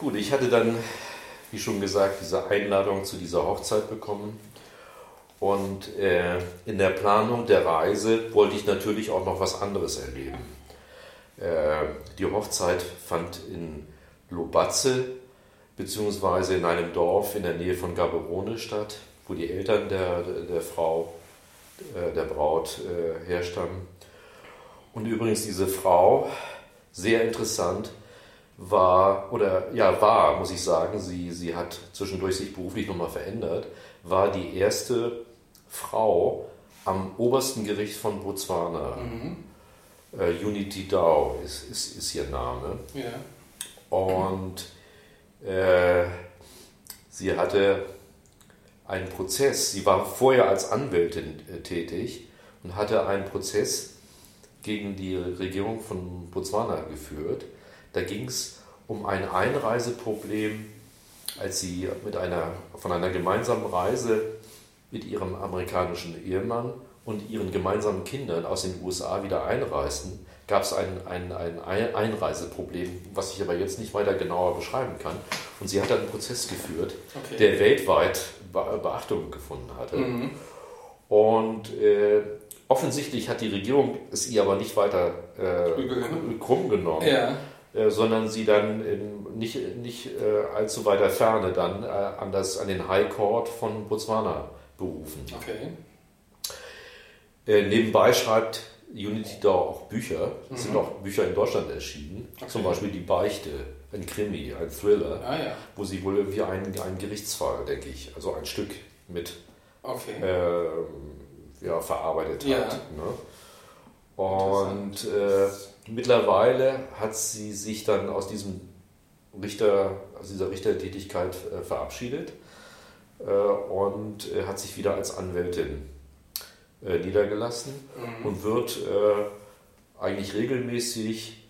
Gut, ich hatte dann, wie schon gesagt, diese Einladung zu dieser Hochzeit bekommen. Und in der Planung der Reise wollte ich natürlich auch noch was anderes erleben. Die Hochzeit fand in Lobatze, beziehungsweise in einem Dorf in der Nähe von Gaborone statt, wo die Eltern der Frau, der Braut herstammen. Und übrigens diese Frau, sehr interessant, war, muss ich sagen, sie hat zwischendurch sich beruflich nochmal verändert, war die erste Frau am obersten Gericht von Botswana. Unity Dao ist ihr Name. Ja. Und sie hatte einen Prozess, sie war vorher als Anwältin tätig und hatte einen Prozess gegen die Regierung von Botswana geführt. Da ging es um ein Einreiseproblem, als sie von einer gemeinsamen Reise mit ihrem amerikanischen Ehemann und ihren gemeinsamen Kindern aus den USA wieder einreisten, gab es ein Einreiseproblem, was ich aber jetzt nicht weiter genauer beschreiben kann. Und sie hat einen Prozess geführt, der weltweit Beachtung gefunden hatte. Und offensichtlich hat die Regierung es ihr aber nicht weiter krumm genommen, sondern sie dann nicht allzu weiter Ferne dann an den High Court von Botswana berufen. Nebenbei schreibt Unity Dao auch Bücher. Es sind auch Bücher in Deutschland erschienen. Zum Beispiel Die Beichte, ein Krimi, ein Thriller, wo sie wohl irgendwie einen Gerichtsfall, denke ich, also ein Stück mit verarbeitet hat. Ne? Und mittlerweile hat sie sich dann aus dieser Richtertätigkeit verabschiedet und hat sich wieder als Anwältin niedergelassen und wird eigentlich regelmäßig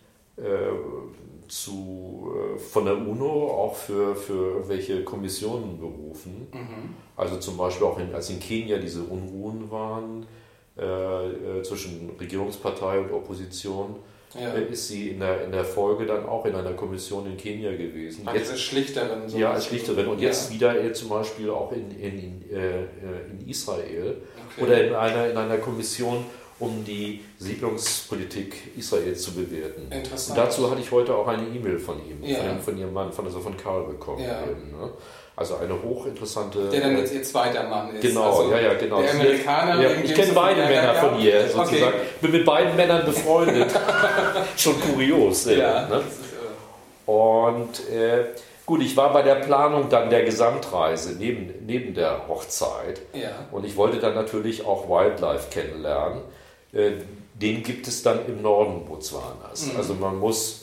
von der UNO auch für irgendwelche Kommissionen berufen. Also zum Beispiel auch als in Kenia diese Unruhen waren zwischen Regierungspartei und Opposition, ist sie in der Folge dann auch in einer Kommission in Kenia gewesen. Jetzt als Schlichterin. Ja, als Schlichterin. Und jetzt wieder zum Beispiel auch in Israel oder in einer Kommission, um die Siedlungspolitik Israels zu bewerten. Interessant. Und dazu hatte ich heute auch eine E-Mail von ihm, von ihrem Mann, von Karl bekommen. Eben, ne? Also eine hochinteressante... Der dann jetzt ihr zweiter Mann ist. Genau, also genau. Der Amerikaner... Ich kenne beide Männer von ihr, sozusagen. Bin mit beiden Männern befreundet. Schon kurios. Ne? Und gut, ich war bei der Planung dann der Gesamtreise neben der Hochzeit. Und ich wollte dann natürlich auch Wildlife kennenlernen. Den gibt es dann im Norden Botswanas. Also man muss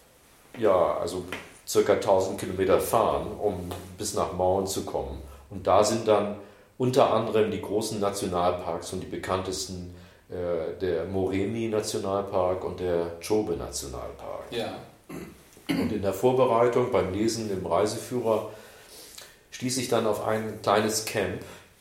circa 1000 Kilometer fahren, um bis nach Maun zu kommen. Und da sind dann unter anderem die großen Nationalparks und die bekanntesten der Moremi Nationalpark und der Chobe Nationalpark. Und in der Vorbereitung, beim Lesen im Reiseführer, stieß ich dann auf ein kleines Camp,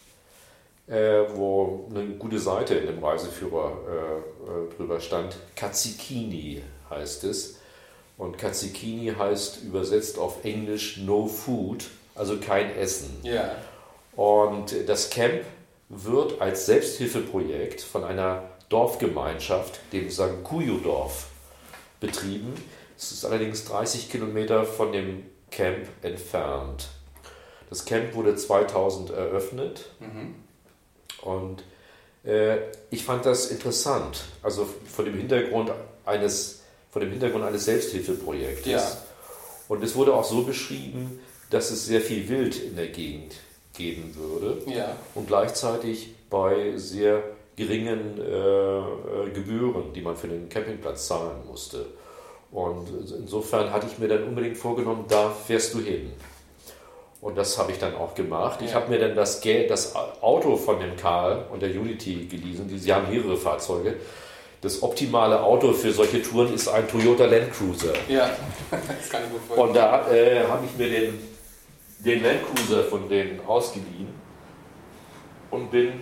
wo eine gute Seite in dem Reiseführer drüber stand. Katsikini heißt es. Und Katsikini heißt übersetzt auf Englisch No Food, also kein Essen. Und das Camp wird als Selbsthilfeprojekt von einer Dorfgemeinschaft, dem Sankuyu-Dorf, betrieben. Es ist allerdings 30 Kilometer von dem Camp entfernt. Das Camp wurde 2000 eröffnet und ich fand das interessant, also vor dem Hintergrund eines Selbsthilfeprojektes. Und es wurde auch so beschrieben, dass es sehr viel Wild in der Gegend geben würde und gleichzeitig bei sehr geringen Gebühren, die man für den Campingplatz zahlen musste. Und insofern hatte ich mir dann unbedingt vorgenommen, da fährst du hin. Und das habe ich dann auch gemacht. Ich habe mir dann das Auto von dem Karl und der Unity geliehen. Sie haben mehrere Fahrzeuge. Das optimale Auto für solche Touren ist ein Toyota Land Cruiser. Das kann ich mir vorstellen. Und da habe ich mir den Land Cruiser von denen ausgeliehen und bin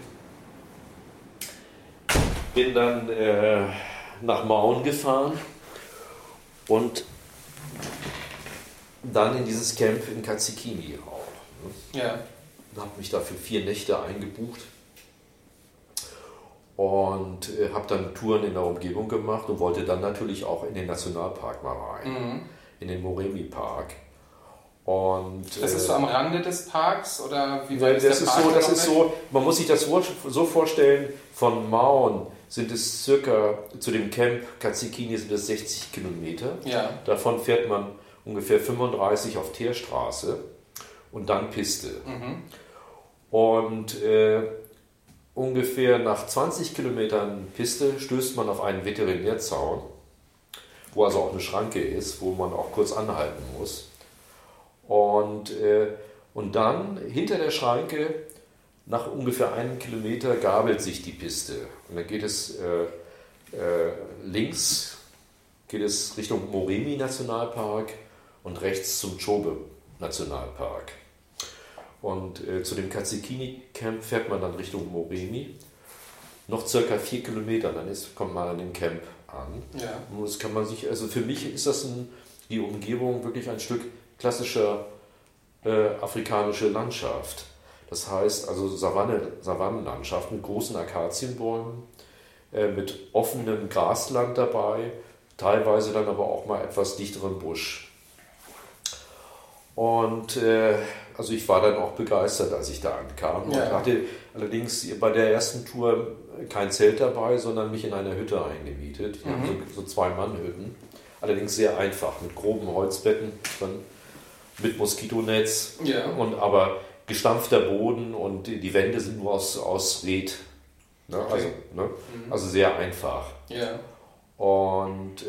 dann nach Maun gefahren und dann in dieses Camp in Kazikini auch. Ja. Und habe mich da für 4 Nächte eingebucht und habe dann Touren in der Umgebung gemacht und wollte dann natürlich auch in den Nationalpark mal rein, in den Moremi-Park. Und, das ist so am Rande des Parks oder wie weit ist der Park? Das ist so, man muss sich das so vorstellen, von Maun sind es circa, zu dem Camp Kazikini sind es 60 Kilometer. Ja. Davon fährt man ungefähr 35 auf Teerstraße und dann Piste. Und ungefähr nach 20 Kilometern Piste stößt man auf einen Veterinärzaun, wo also auch eine Schranke ist, wo man auch kurz anhalten muss. Und dann hinter der Schranke, nach ungefähr 1 Kilometer, gabelt sich die Piste. Und dann geht es links geht es Richtung Moremi Nationalpark und rechts zum Chobe Nationalpark. Und zu dem Kazikini Camp fährt man dann Richtung Moremi. Noch circa 4 Kilometer, dann kommt man an dem Camp an. Ja. Und das kann man sich, also für mich ist das die Umgebung wirklich ein Stück klassischer afrikanische Landschaft. Das heißt also Savannenlandschaft mit großen Akazienbäumen, mit offenem Grasland dabei, teilweise dann aber auch mal etwas dichterem Busch. Und also ich war dann auch begeistert, als ich da ankam. Ja. Und hatte allerdings bei der ersten Tour kein Zelt dabei, sondern mich in einer Hütte eingemietet. Wir haben so 2-Mann-Hütten. Allerdings sehr einfach, mit groben Holzbetten drin, mit Moskitonetz, und aber gestampfter Boden und die Wände sind nur aus Red. Ne? Okay. Also sehr einfach. Ja. Und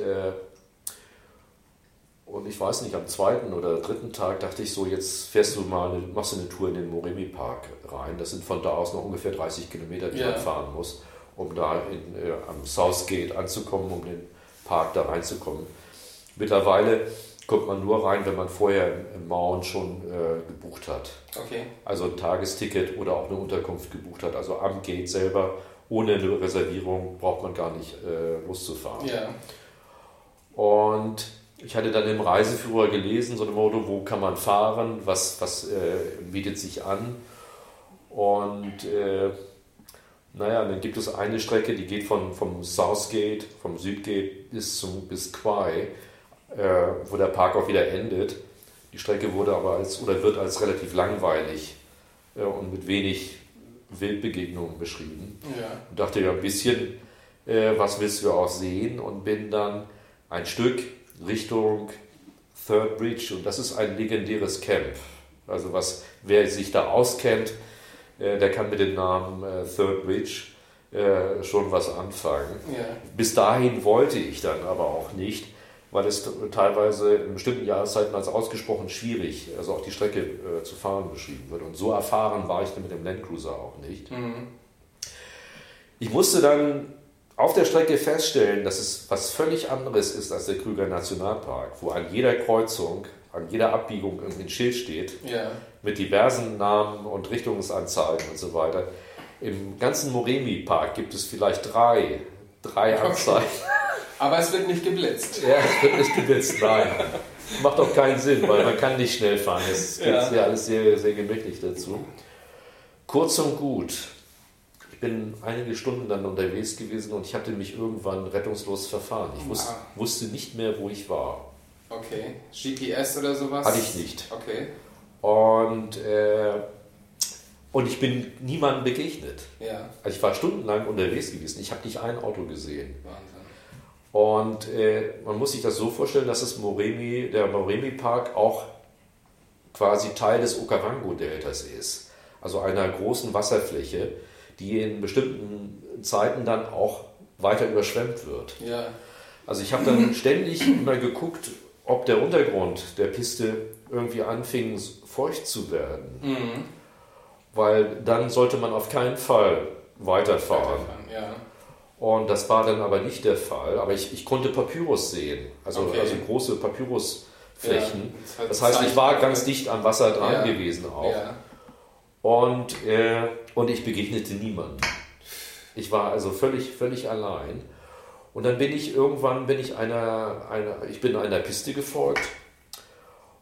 ich weiß nicht, am 2. oder 3. Tag dachte ich so, jetzt machst du eine Tour in den Moremi-Park rein. Das sind von da aus noch ungefähr 30 Kilometer, die man fahren muss, um da am Southgate anzukommen, um den Park da reinzukommen. Mittlerweile kommt man nur rein, wenn man vorher im Maun schon gebucht hat. Okay. Also ein Tagesticket oder auch eine Unterkunft gebucht hat. Also am Gate selber, ohne eine Reservierung, braucht man gar nicht loszufahren. Ja. Und ich hatte dann im Reiseführer gelesen, so ein Motto, wo kann man fahren, was bietet sich an. Und dann gibt es eine Strecke, die geht vom Southgate, vom Südgate bis Quai, wo der Park auch wieder endet. Die Strecke wurde aber wird als relativ langweilig und mit wenig Wildbegegnungen beschrieben. Ja. Und dachte ja ein bisschen, was willst du auch sehen? Und bin dann ein Stück Richtung Third Bridge, und das ist ein legendäres Camp. Also wer sich da auskennt, der kann mit dem Namen Third Bridge schon was anfangen. Ja. Bis dahin wollte ich dann aber auch nicht, weil es teilweise in bestimmten Jahreszeiten als ausgesprochen schwierig, also auch die Strecke zu fahren beschrieben wird. Und so erfahren war ich dann mit dem Landcruiser auch nicht. Ich musste dann auf der Strecke feststellen, dass es was völlig anderes ist als der Krüger Nationalpark, wo an jeder Kreuzung, an jeder Abbiegung irgendwie ein Schild steht, mit diversen Namen und Richtungsanzeigen und so weiter. Im ganzen Moremi-Park gibt es vielleicht drei Anzeigen. Aber es wird nicht geblitzt. Ja, es wird nicht geblitzt, nein. Macht auch keinen Sinn, weil man kann nicht schnell fahren. Es geht ja alles sehr, sehr gemächlich dazu. Kurz und gut. Ich bin einige Stunden dann unterwegs gewesen und ich hatte mich irgendwann rettungslos verfahren. Ich wusste nicht mehr, wo ich war. Okay. GPS oder sowas? Hatte ich nicht. Okay. Und ich bin niemandem begegnet. Ja. Also ich war stundenlang unterwegs gewesen. Ich habe nicht ein Auto gesehen. Wahnsinn. Und man muss sich das so vorstellen, dass der Moremi-Park auch quasi Teil des Okavango-Deltas ist. Also einer großen Wasserfläche, die in bestimmten Zeiten dann auch weiter überschwemmt wird. Ja. Also ich habe dann ständig immer geguckt, ob der Untergrund der Piste irgendwie anfing, feucht zu werden. Weil dann sollte man auf keinen Fall weiterfahren. Ja. Und das war dann aber nicht der Fall. Aber ich konnte Papyrus sehen, also große Papyrusflächen. Ja, das heißt, ich war ganz dicht am Wasser dran gewesen auch. Ja. Und ich begegnete niemandem. Ich war also völlig allein. Und dann bin ich einer Piste gefolgt.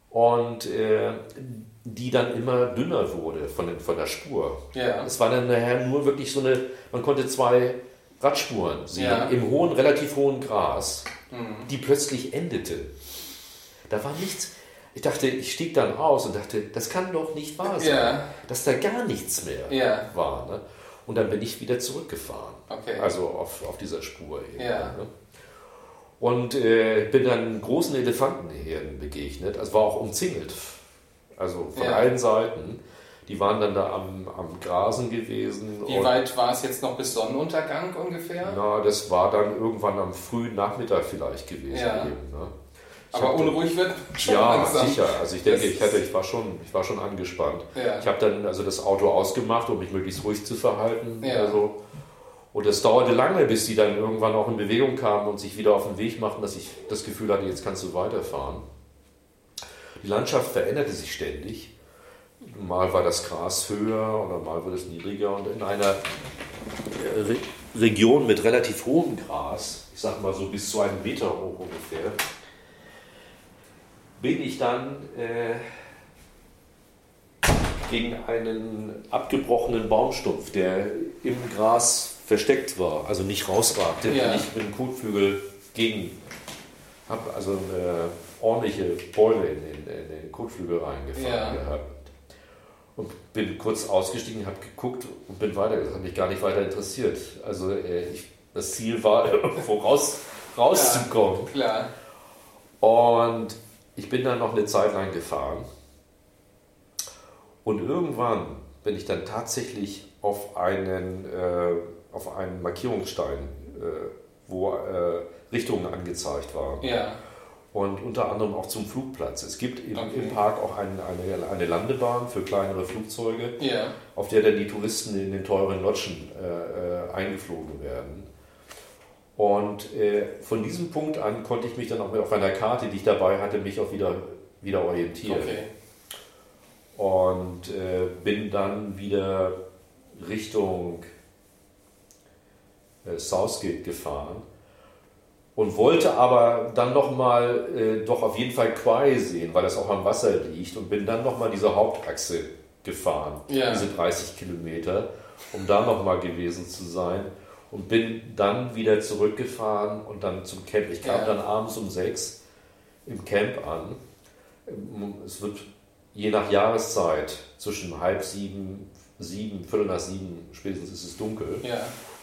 und die dann immer dünner wurde von der Spur. Ja. Es war dann nachher nur wirklich so eine, man konnte 2 Radspuren sehen, Ja. im hohen, relativ hohen Gras, die plötzlich endete. Da war nichts. Ich dachte, ich stieg dann aus und dachte, das kann doch nicht wahr sein, Ja. dass da gar nichts mehr Ja. war. Ne? Und dann bin ich wieder zurückgefahren, Okay. also auf dieser Spur. Eben, Ja. ne? Und bin dann großen Elefantenherden begegnet, also war auch umzingelt, also von Ja. allen Seiten. Die waren dann da am Grasen gewesen. Wie weit war es jetzt noch bis Sonnenuntergang ungefähr? Na, das war dann irgendwann am frühen Nachmittag vielleicht gewesen. Ja. Eben, ne? Aber unruhig wird schon Ja, langsam. sicher. Also ich denke, Das- ich war schon angespannt. Ja. Ich habe dann also das Auto ausgemacht, um mich möglichst ruhig zu verhalten. Ja. Also, und es dauerte lange, bis die dann irgendwann auch in Bewegung kamen und sich wieder auf den Weg machten, dass ich das Gefühl hatte, jetzt kannst du weiterfahren. Die Landschaft veränderte sich ständig. Mal war das Gras höher oder mal wurde es niedriger. Und in einer Region mit relativ hohem Gras, ich sag mal so bis zu 1 Meter hoch ungefähr, bin ich dann gegen einen abgebrochenen Baumstumpf, der im Gras versteckt war, also nicht rausragte, Ja. bin ich mit dem Kotflügel gegen, habe also eine ordentliche Beule in den Kotflügel reingefahren Ja. gehabt. Und bin kurz ausgestiegen, habe geguckt und bin weiter. Das hat mich gar nicht weiter interessiert. Also das Ziel war, irgendwo rauszukommen. Klar. Und ich bin dann noch eine Zeit lang gefahren. Und irgendwann bin ich dann tatsächlich auf einen Markierungsstein, wo Richtungen angezeigt waren. Ja. Und unter anderem auch zum Flugplatz. Es gibt im Okay. Park auch eine Landebahn für kleinere Flugzeuge, Ja. auf der dann die Touristen in den teuren Lodgen eingeflogen werden. Und von diesem Punkt an konnte ich mich dann auch auf einer Karte, die ich dabei hatte, mich auch wieder orientieren. Okay. Und bin dann wieder Richtung Southgate gefahren und wollte aber dann nochmal doch auf jeden Fall Quai sehen, weil das auch am Wasser liegt, und bin dann nochmal diese Hauptachse gefahren, Ja. diese 30 Kilometer, um da nochmal gewesen zu sein, und bin dann wieder zurückgefahren und dann zum Camp. Ich kam Ja. dann abends um 6 im Camp an. Es wird je nach Jahreszeit zwischen 6:30, 7, Viertel nach 7, spätestens ist es dunkel. Ja.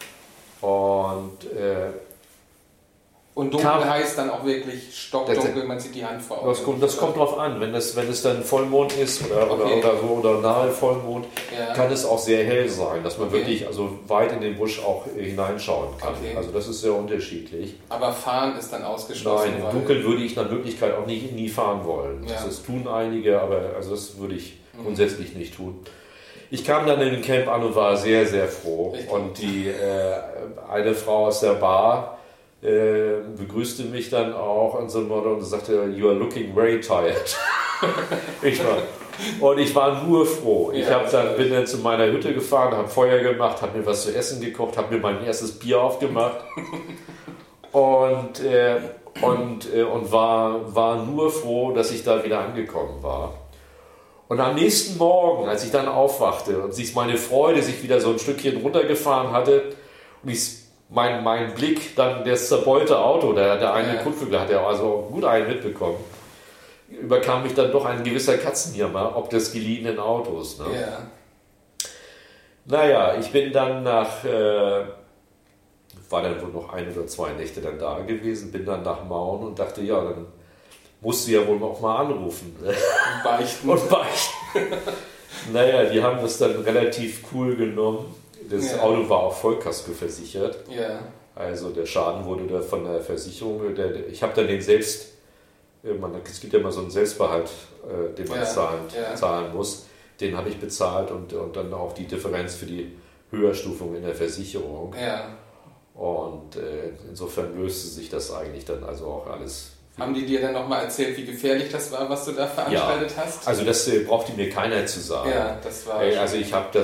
Und Und dunkel Kam- heißt dann auch wirklich stockdunkel, man sieht die Hand vor Augen. das kommt drauf an, wenn es dann Vollmond ist oder Okay. oder nahe Vollmond, Ja. kann es auch sehr hell sein, dass man Okay. wirklich also weit in den Busch auch hineinschauen kann. Okay. Also das ist sehr unterschiedlich. Aber fahren ist dann ausgeschlossen. Nein, im weil- Dunkeln würde ich nach Möglichkeit auch nie fahren wollen. Ja. Das tun einige, aber also das würde ich grundsätzlich nicht tun. Ich kam dann in den Camp an und war sehr, sehr froh. Richtig. Und die eine Frau aus der Bar begrüßte mich dann auch und sagte, you are looking very tired. Ich war nur froh. Ich Ja, bin dann zu meiner Hütte gefahren, habe Feuer gemacht, habe mir was zu essen gekocht, habe mir mein erstes Bier aufgemacht und war nur froh, dass ich da wieder angekommen war. Und am nächsten Morgen, als ich dann aufwachte und meine Freude sich wieder so ein Stückchen runtergefahren hatte und mein Blick dann das zerbeulte Auto, der eine Ja. Kotflügel hat ja also gut einen mitbekommen, überkam mich dann doch ein gewisser Katzenjammer ob des geliehenen Autos. Ne? Ja. Naja, ich bin dann war dann wohl noch 1 oder 2 Nächte dann da gewesen, bin dann nach Mauen und dachte, ja, dann musst du ja wohl noch mal anrufen Beichten. und beichten. Naja, die haben das dann relativ cool genommen. Das Ja. Auto war auch Vollkasko versichert. Ja. Also der Schaden wurde da von der Versicherung, ich habe dann es gibt ja immer so einen Selbstbehalt, den man Ja, zahlen muss. Den habe ich bezahlt und dann auch die Differenz für die Höherstufung in der Versicherung. Ja. Und insofern löste sich das eigentlich dann also auch alles. Haben die dir dann nochmal erzählt, wie gefährlich das war, was du da veranstaltet hast? Also das brauchte mir keiner zu sagen. Ja, das war. Also ich habe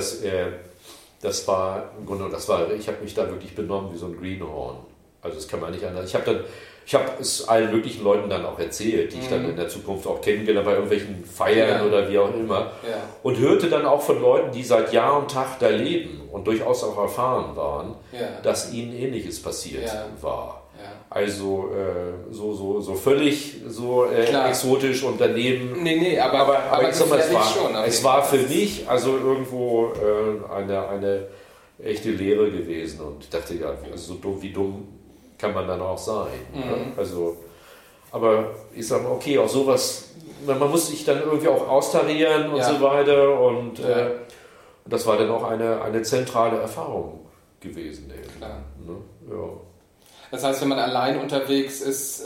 ich habe mich da wirklich benommen wie so ein Greenhorn. Also das kann man nicht anders. Ich habe dann Ich habe es allen möglichen Leuten dann auch erzählt, die ich dann in der Zukunft auch kennengelernt bei irgendwelchen Feiern oder wie auch immer. Ja. Und hörte dann auch von Leuten, die seit Jahr und Tag da leben und durchaus auch erfahren waren, dass ihnen Ähnliches passiert war. Ja. Also so völlig so exotisch und daneben. Nee, aber ich sag mal, es war für das mich also irgendwo eine echte Lehre gewesen. Und ich dachte, ja, also so dumm kann man dann auch sein. Ne? Also, aber ich sage mal, okay, auch sowas, man muss sich dann irgendwie auch austarieren und so weiter. Und das war dann auch eine zentrale Erfahrung gewesen. Eben, ne? Ja. Das heißt, wenn man allein unterwegs ist,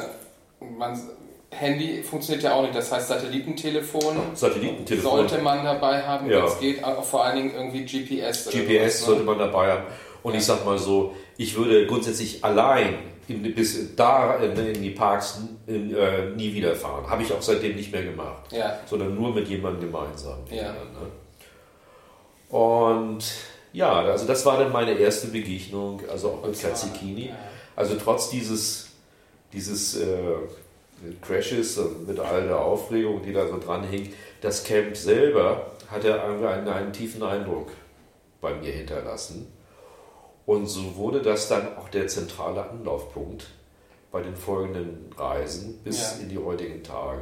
Handy funktioniert ja auch nicht. Das heißt, Satellitentelefon sollte man dabei haben. Ja. Das geht auch vor allen Dingen irgendwie GPS. GPS sollte man dabei haben. Und ich sag mal so, ich würde grundsätzlich allein bis da in die Parks nie wieder fahren. Habe ich auch seitdem nicht mehr gemacht. Ja. Sondern nur mit jemandem gemeinsam. Ja. Ne? Und ja, also das war dann meine erste Begegnung, also auch mit Karzikini. Ja. Also trotz dieses Crashes und mit all der Aufregung, die da so dran hing, das Camp selber hatte einen tiefen Eindruck bei mir hinterlassen. Und so wurde das dann auch der zentrale Anlaufpunkt bei den folgenden Reisen bis in die heutigen Tage.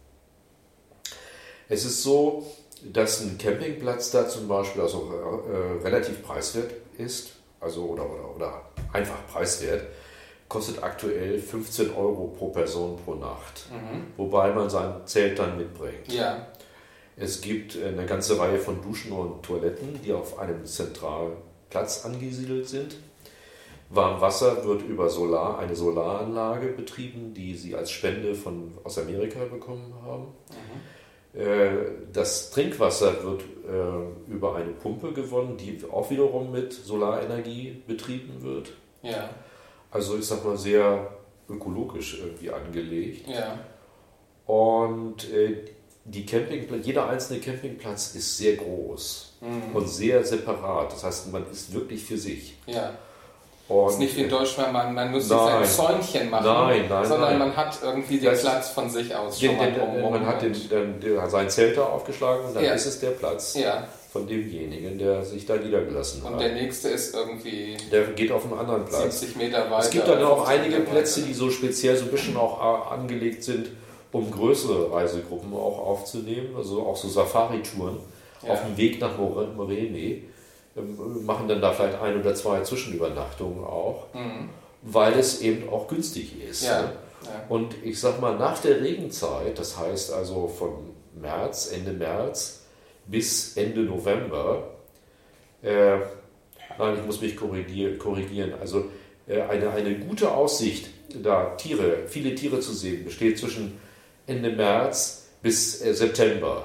Es ist so, dass ein Campingplatz da zum Beispiel also relativ preiswert ist, also oder einfach preiswert, kostet aktuell 15 € pro Person pro Nacht, wobei man sein Zelt dann mitbringt. Ja. Es gibt eine ganze Reihe von Duschen und Toiletten, die auf einem zentralen Platz angesiedelt sind. Warmwasser wird über eine Solaranlage betrieben, die sie als Spende aus Amerika bekommen haben. Das Trinkwasser wird über eine Pumpe gewonnen, die auch wiederum mit Solarenergie betrieben wird. Ja. Also ich sag mal sehr ökologisch irgendwie angelegt. Ja. Und jeder einzelne Campingplatz ist sehr groß und sehr separat. Das heißt, man ist wirklich für sich. Ja. Es ist nicht wie in Deutschland, man muss sich ein Zäunchen machen, sondern man hat irgendwie den Platz von sich aus schon mal drumherum. Man hat sein Zelt da aufgeschlagen und dann ist es der Platz von demjenigen, der sich da niedergelassen hat. Und der nächste ist irgendwie... Der geht auf einen anderen Platz. 70 Meter weiter. Es gibt dann auch einige Plätze, die so speziell so ein bisschen auch angelegt sind, um größere Reisegruppen auch aufzunehmen, also auch so Safari-Touren auf dem Weg nach Morene, machen dann da vielleicht 1 oder 2 Zwischenübernachtungen auch, weil es eben auch günstig ist. Ja. Ne? Ja. Und ich sag mal, nach der Regenzeit, das heißt also von Ende März bis Ende November, ich muss mich korrigieren, also eine gute Aussicht, da viele Tiere zu sehen, besteht zwischen Ende März bis September.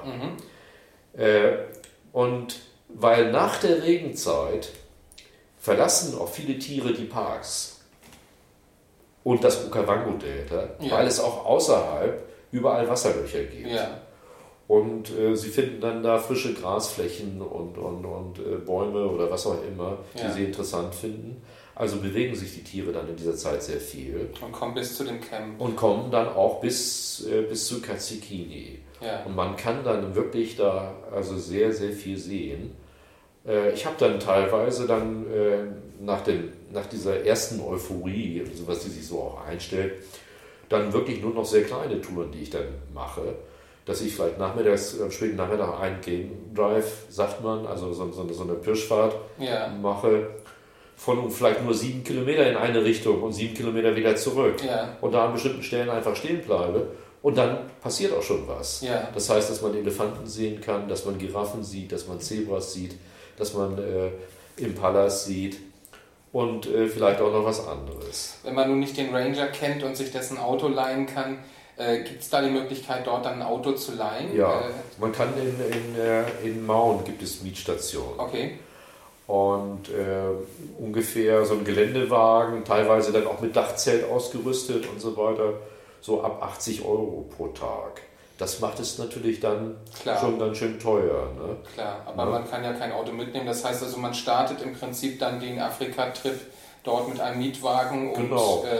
Und weil nach der Regenzeit verlassen auch viele Tiere die Parks und das Okavango-Delta, weil es auch außerhalb überall Wasserlöcher gibt. Ja. Und sie finden dann da frische Grasflächen und Bäume oder was auch immer, die sie interessant finden. Also bewegen sich die Tiere dann in dieser Zeit sehr viel. Und kommen bis zu dem Camp. Und kommen dann auch bis zu Karzikini. Ja. Und man kann dann wirklich da also sehr, sehr viel sehen. Ich habe dann teilweise nach dieser ersten Euphorie, also was die sich so auch einstellt, dann wirklich nur noch sehr kleine Touren, die ich dann mache. Dass ich vielleicht späten Nachmittag einen Game Drive, sagt man, also so eine Pirschfahrt mache, von vielleicht nur 7 Kilometer in eine Richtung und 7 Kilometer wieder zurück. Ja. Und da an bestimmten Stellen einfach stehen bleibe. Und dann passiert auch schon was. Ja. Das heißt, dass man Elefanten sehen kann, dass man Giraffen sieht, dass man Zebras sieht, dass man Impalas sieht und vielleicht auch noch was anderes. Wenn man nun nicht den Ranger kennt und sich dessen Auto leihen kann, gibt es da die Möglichkeit, dort dann ein Auto zu leihen? Ja, man kann in Maun gibt es Mietstationen. Okay. Und ungefähr so ein Geländewagen, teilweise dann auch mit Dachzelt ausgerüstet und so weiter, so ab 80 € pro Tag. Das macht es natürlich dann schon ganz schön teuer. Ne? Klar, aber man kann ja kein Auto mitnehmen. Das heißt also, man startet im Prinzip dann den Afrika-Trip dort mit einem Mietwagen und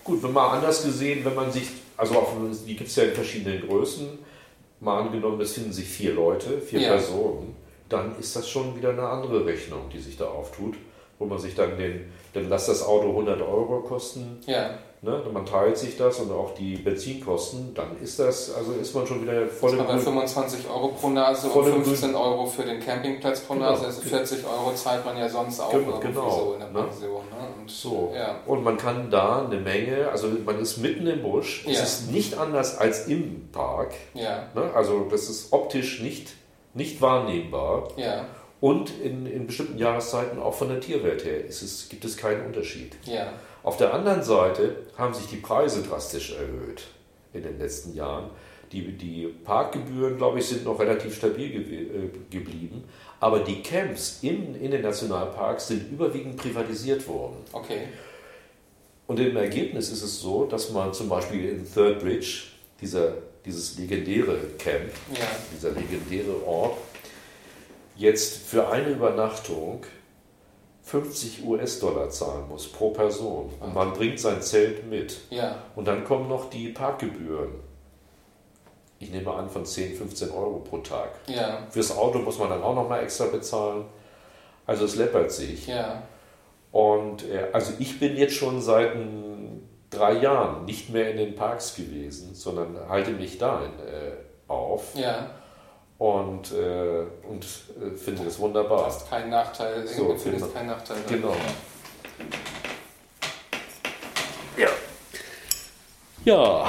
Gut, wenn mal anders gesehen, wenn man sich, also die gibt es ja in verschiedenen Größen, mal angenommen, es finden sich 4 Leute, 4 Personen, dann ist das schon wieder eine andere Rechnung, die sich da auftut, wo man sich dann dann lässt das Auto 100 Euro kosten, ne, man teilt sich das und auch die Benzinkosten, dann ist man schon wieder voll im Grün. 25 Euro pro Nase und 15 Euro für den Campingplatz pro Nase, also 40 Euro zahlt man ja sonst auch irgendwie so in der Pension. Ne? Und man kann da eine Menge, also man ist mitten im Busch, es ist nicht anders als im Park, ne? Also das ist optisch nicht wahrnehmbar. Ja. Und in bestimmten Jahreszeiten auch von der Tierwelt her gibt es keinen Unterschied. Ja. Auf der anderen Seite haben sich die Preise drastisch erhöht in den letzten Jahren. Die Parkgebühren, glaube ich, sind noch relativ stabil geblieben. Aber die Camps in den Nationalparks sind überwiegend privatisiert worden. Okay. Und im Ergebnis ist es so, dass man zum Beispiel in Third Ridge, dieses legendäre Camp, dieser legendäre Ort, jetzt für eine Übernachtung 50 US-Dollar zahlen muss pro Person. Und man bringt sein Zelt mit. Ja. Und dann kommen noch die Parkgebühren. Ich nehme an von 10, 15 Euro pro Tag. Ja. Fürs Auto muss man dann auch nochmal extra bezahlen. Also es läppert sich. Ja. Und also ich bin jetzt schon seit 3 Jahren nicht mehr in den Parks gewesen, sondern halte mich dahin auf. Ja. Und finde das wunderbar. Du hast keinen Nachteil, findest keinen Nachteil. Genau. Ja. Ja.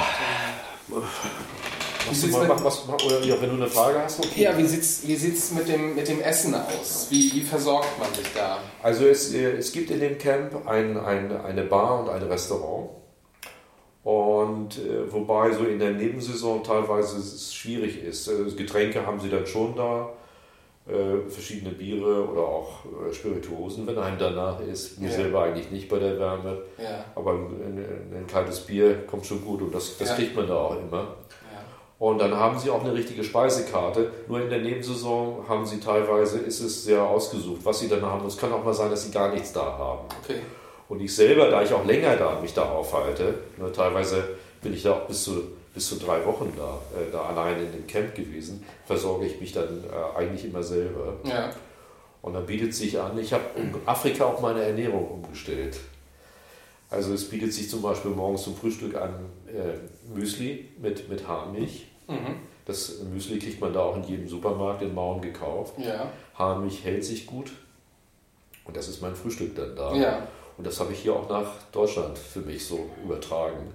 Wenn du eine Frage hast, okay. Ja, wie sieht's mit dem Essen aus? Wie versorgt man sich da? Also es gibt in dem Camp eine Bar und ein Restaurant. Und wobei so in der Nebensaison teilweise es schwierig ist. Getränke haben sie dann schon da, verschiedene Biere oder auch Spirituosen, wenn einem danach ist. Mir selber eigentlich nicht bei der Wärme, aber ein kaltes Bier kommt schon gut und das kriegt man da auch immer. Ja. Und dann haben sie auch eine richtige Speisekarte, nur in der Nebensaison haben sie teilweise, ist es sehr ausgesucht, was sie dann haben. Es kann auch mal sein, dass sie gar nichts da haben. Okay. Und ich selber, da ich auch länger mich da aufhalte, ne, teilweise bin ich da auch bis zu 3 Wochen da allein in dem Camp gewesen, versorge ich mich dann eigentlich immer selber. Ja. Und dann bietet sich an, ich habe in Afrika auch meine Ernährung umgestellt. Also es bietet sich zum Beispiel morgens zum Frühstück an Müsli mit Haarmilch. Mhm. Das Müsli kriegt man da auch in jedem Supermarkt in Mauen gekauft. Ja. Haarmilch hält sich gut und das ist mein Frühstück dann da. Ja. Und das habe ich hier auch nach Deutschland für mich so übertragen.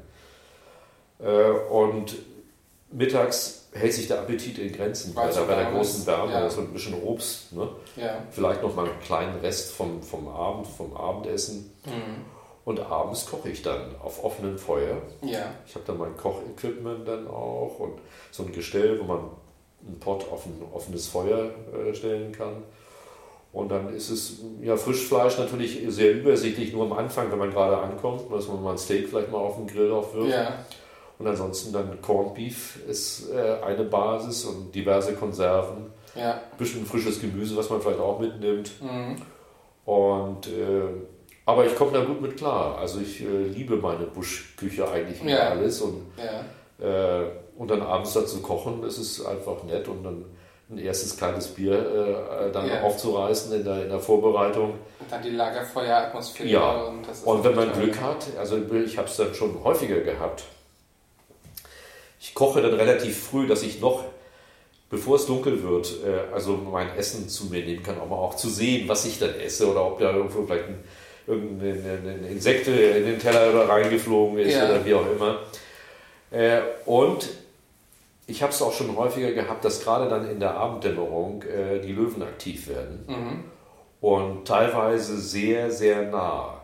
Und mittags hält sich der Appetit in Grenzen, weil da bei der großen Wärme so ein bisschen Obst, ne? Ja. Vielleicht noch mal einen kleinen Rest vom Abendessen. Mhm. Und abends koche ich dann auf offenem Feuer. Ja. Ich habe dann mein Kochequipment dann auch und so ein Gestell, wo man einen Pott auf ein offenes Feuer stellen kann. Und dann ist es, Frischfleisch natürlich sehr übersichtlich, nur am Anfang, wenn man gerade ankommt, dass man mal ein Steak vielleicht mal auf den Grill aufwirft. Ja. Und ansonsten dann Corned Beef ist eine Basis und diverse Konserven. Ja. Ein bisschen frisches Gemüse, was man vielleicht auch mitnimmt. Mhm. Und, aber ich komme da gut mit klar. Also ich liebe meine Buschküche eigentlich über alles. Und dann abends dazu kochen, das ist einfach nett. Und dann ein erstes kleines Bier aufzureißen in der Vorbereitung. Und dann die Lagerfeueratmosphäre. Ja, und wenn man Glück hat, also ich habe es dann schon häufiger gehabt, ich koche dann relativ früh, dass ich noch, bevor es dunkel wird, also mein Essen zu mir nehmen kann, um auch zu sehen, was ich dann esse oder ob da irgendwo vielleicht ein Insekte in den Teller reingeflogen ist oder wie auch immer. Und ich habe es auch schon häufiger gehabt, dass gerade dann in der Abenddämmerung die Löwen aktiv werden. Mhm. Und teilweise sehr, sehr nah.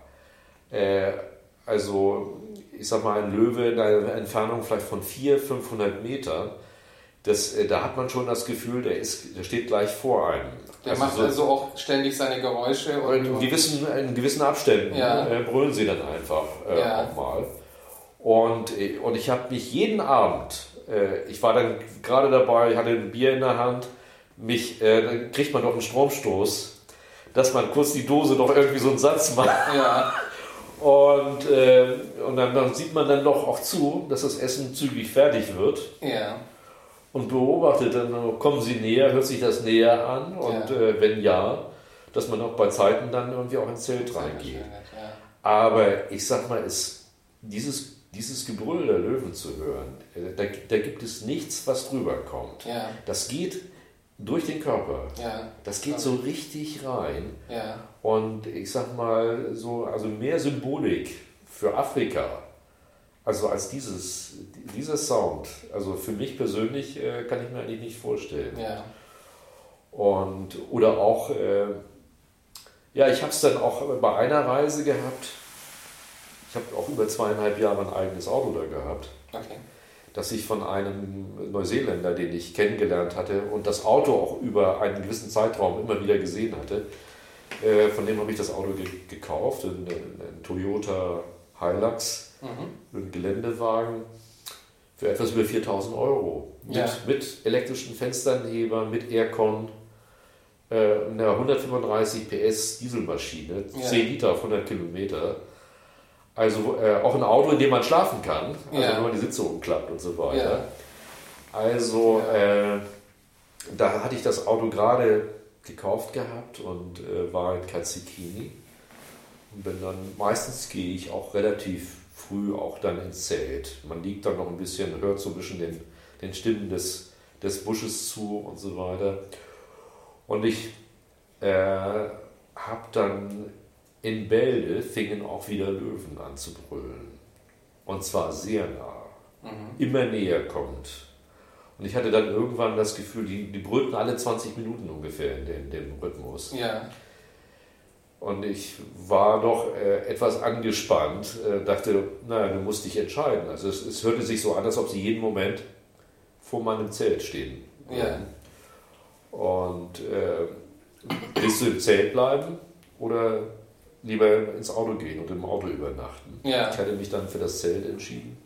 Also ich sag mal, ein Löwe in einer Entfernung vielleicht von 400-500 Metern, da hat man schon das Gefühl, der steht gleich vor einem. Der macht also auch ständig seine Geräusche. In gewissen Abständen brüllen sie dann einfach auch mal. Und ich habe mich jeden Abend, ich war dann gerade dabei, ich hatte ein Bier in der Hand, dann kriegt man doch einen Stromstoß, dass man kurz die Dose noch irgendwie so einen Satz macht. Ja. Und dann sieht man dann doch auch zu, dass das Essen zügig fertig wird. Ja. Und beobachtet, dann kommen sie näher, hört sich das näher an und wenn ja, dass man auch bei Zeiten dann irgendwie auch ins Zelt reingeht. Ja. Aber ich sag mal, dieses Gebrüll der Löwen zu hören, da gibt es nichts, was drüber kommt. Ja. Das geht durch den Körper. Ja. Das geht so richtig rein. Ja. Und ich sag mal, also mehr Symbolik für Afrika, also als dieser Sound, also für mich persönlich kann ich mir eigentlich nicht vorstellen. Ja. Oder auch, ich habe es dann auch bei einer Reise gehabt. Ich habe auch über 2,5 Jahre ein eigenes Auto da gehabt. Okay. Dass ich von einem Neuseeländer, den ich kennengelernt hatte und das Auto auch über einen gewissen Zeitraum immer wieder gesehen hatte, von dem habe ich das Auto gekauft, ein Toyota Hilux, ein Geländewagen für etwas über 4.000 Euro. Mit elektrischen Fensternheber, mit Aircon, einer 135 PS Dieselmaschine, 10 Liter auf 100 Kilometer. Also auch ein Auto, in dem man schlafen kann, also wenn man die Sitze umklappt und so weiter. Ja. Also da hatte ich das Auto gerade gekauft gehabt und war in Kazikini. Und meistens gehe ich auch relativ früh auch dann ins Zelt. Man liegt dann noch ein bisschen, hört so ein bisschen den Stimmen des Busches zu und so weiter. Und ich habe dann in Bälde fingen auch wieder Löwen an zu brüllen. Und zwar sehr nah. Immer näher kommt. Und ich hatte dann irgendwann das Gefühl, die brüllten alle 20 Minuten ungefähr in dem Rhythmus. Ja. Und ich war doch etwas angespannt, dachte, du musst dich entscheiden. Also es hörte sich so an, als ob sie jeden Moment vor meinem Zelt stehen. Ja. Und willst du im Zelt bleiben oder lieber ins Auto gehen und im Auto übernachten? Ja. Ich hatte mich dann für das Zelt entschieden.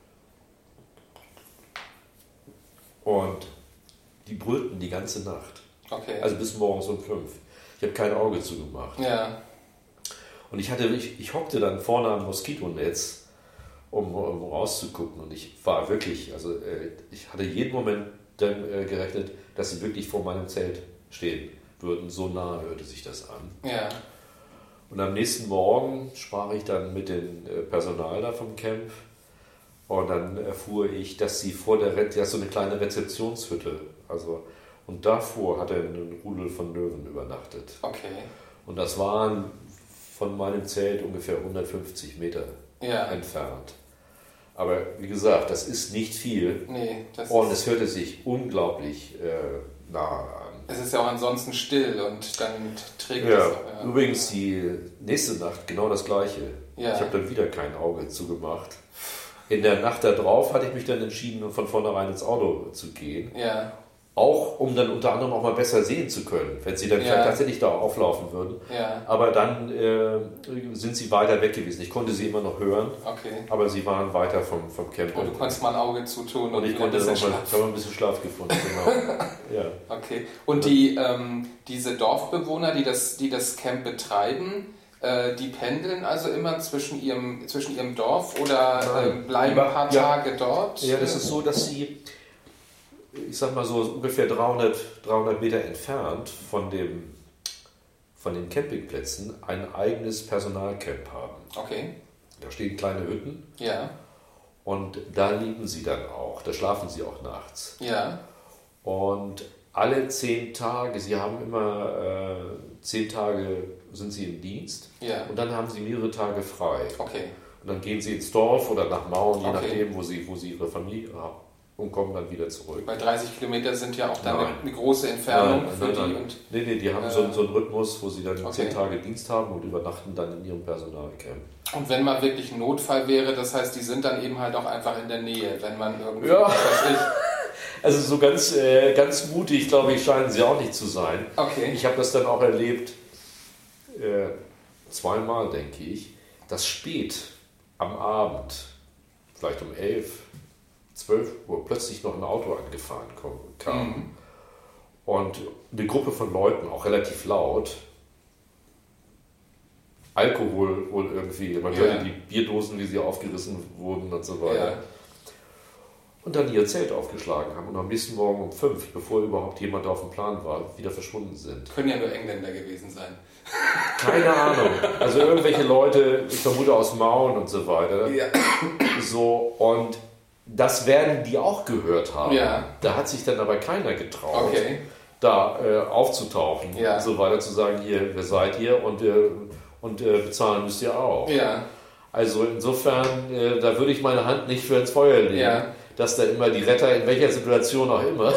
Und die brüllten die ganze Nacht. Okay. Also bis morgens um 5. Ich habe kein Auge zugemacht. Ja. Und ich hockte dann vorne am Moskitonetz, um rauszugucken. Und ich war wirklich, also ich hatte jeden Moment dann gerechnet, dass sie wirklich vor meinem Zelt stehen würden. So nah hörte sich das an. Ja. Und am nächsten Morgen sprach ich dann mit dem Personal da vom Camp. Und dann erfuhr ich, dass sie vor so eine kleine Rezeptionshütte, und davor hat ein Rudel von Löwen übernachtet. Okay. Und das waren von meinem Zelt ungefähr 150 Meter entfernt. Aber wie gesagt, das ist nicht viel. Nee, und es hörte sich unglaublich nah an. Es ist ja auch ansonsten still und dann trägt es. Ja, übrigens die nächste Nacht genau das Gleiche. Ja. Ich habe dann wieder kein Auge zugemacht. In der Nacht darauf hatte ich mich dann entschieden, von vornherein ins Auto zu gehen. Ja. Auch um dann unter anderem auch mal besser sehen zu können, wenn sie dann vielleicht tatsächlich da auflaufen würden. Ja. Aber dann sind sie weiter weg gewesen. Ich konnte sie immer noch hören, aber sie waren weiter vom Camp. Und du konntest mal ein Auge zutun und ich konnte dann ein bisschen Schlaf gefunden. Genau. Ja. Okay. Und diese Dorfbewohner, die das Camp betreiben, die pendeln also immer zwischen ihrem Dorf oder bleiben ein paar Tage dort? Ja, das ist so, dass sie, ich sag mal so ungefähr 300 Meter entfernt von den Campingplätzen ein eigenes Personalcamp haben. Okay. Da stehen kleine Hütten. Ja. Und da liegen sie dann auch. Da schlafen sie auch nachts. Ja. Und alle 10 Tage, sie haben immer 10 Tage sind sie im Dienst. Ja. Und dann haben sie mehrere Tage frei. Okay. Und dann gehen sie ins Dorf oder nach Mauen, je nachdem, wo sie ihre Familie haben. Und kommen dann wieder zurück. Weil 30 Kilometer sind ja auch dann eine große Entfernung für die. Und, die haben so einen Rhythmus, wo sie dann 10 Tage Dienst haben und übernachten dann in ihrem Personalcamp. Und wenn mal wirklich ein Notfall wäre, das heißt, die sind dann eben halt auch einfach in der Nähe, wenn man irgendwie... Ja, also so ganz mutig, glaube ich, scheinen sie auch nicht zu sein. Okay. Ich habe das dann auch erlebt, 2-mal, denke ich, dass spät am Abend, vielleicht um 11, 12 Uhr plötzlich noch ein Auto angefahren kam. Und eine Gruppe von Leuten, auch relativ laut, Alkohol wohl irgendwie. Man hörte die Bierdosen, wie sie aufgerissen wurden und so weiter. Ja. Und dann ihr Zelt aufgeschlagen haben und am nächsten Morgen um 5, bevor überhaupt jemand auf dem Plan war, wieder verschwunden sind. Können ja nur Engländer gewesen sein. Keine Ahnung. Also irgendwelche Leute, ich vermute aus Mauen und so weiter. Ja. So, und das werden die auch gehört haben. Ja. Da hat sich dann aber keiner getraut, Okay. da aufzutauchen Ja. und so weiter, zu sagen, hier, wer seid ihr und bezahlen müsst ihr auch. Ja. Also insofern, da würde ich meine Hand nicht für ins Feuer legen, dass da immer die Retter, in welcher Situation auch immer,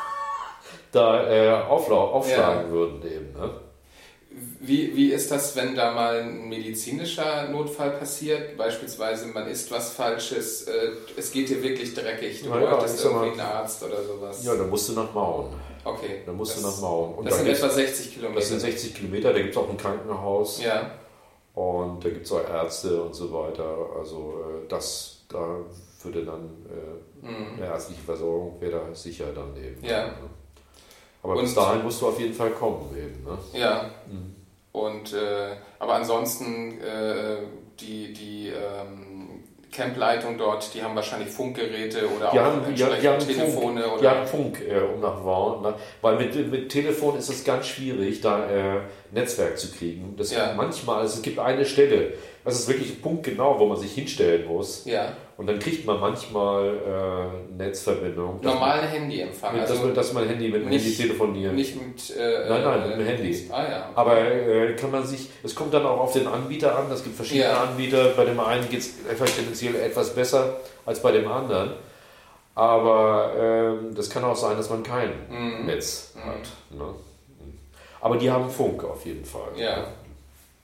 da aufschlagen würden eben. Ne? Wie ist das, wenn da mal ein medizinischer Notfall passiert? Beispielsweise, man isst was Falsches, es geht dir wirklich dreckig, du wolltest irgendwie einen Arzt oder sowas. Ja, da musst du nach Mauen. Okay. Da musst du nach Mauen. Und das sind etwa 60 Kilometer. Das sind 60 Kilometer, da gibt es auch ein Krankenhaus. Ja. Und da gibt es auch Ärzte und so weiter. Also da würde dann eine ärztliche Versorgung wäre da sicher dann eben. Ja. Ne? Aber bis dahin musst du auf jeden Fall kommen eben. Ne? Ja. Und aber ansonsten die Campleitung dort, die haben wahrscheinlich Funkgeräte oder auch Telefone. Die haben Funk, um nach Mauen. Weil mit Telefon ist es ganz schwierig, da Netzwerk zu kriegen. Das manchmal, also es gibt eine Stelle, das ist wirklich punktgenau, wo man sich hinstellen muss. Ja. Und dann kriegt man manchmal Netzverbindung. Normalen Handyempfang. Dass man mit dem Handy telefoniert. Nicht mit... Nein, mit dem Handy. Okay. Aber kann man sich... Es kommt dann auch auf den Anbieter an. Es gibt verschiedene Anbieter. Bei dem einen geht es tendenziell etwas besser als bei dem anderen. Aber das kann auch sein, dass man kein Netz hat. Ne? Aber die haben Funk auf jeden Fall. Ja.